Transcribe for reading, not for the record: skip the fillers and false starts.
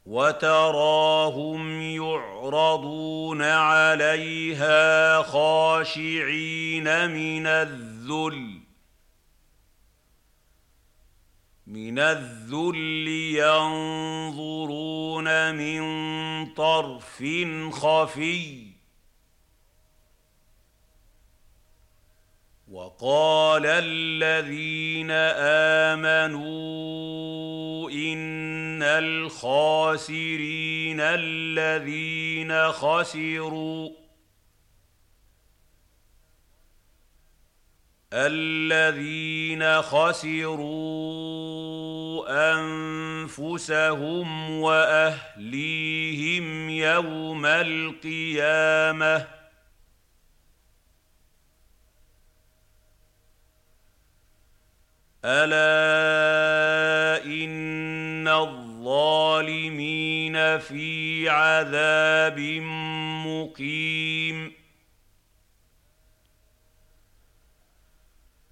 وتراهم يعرضون عليها خاشعين من الذل ينظرون من طرف خفي. وقال الذين آمنوا إن الخاسرين الذين خسروا أنفسهم وأهليهم يوم القيامة ألا إن الظالمين في عذاب مقيم.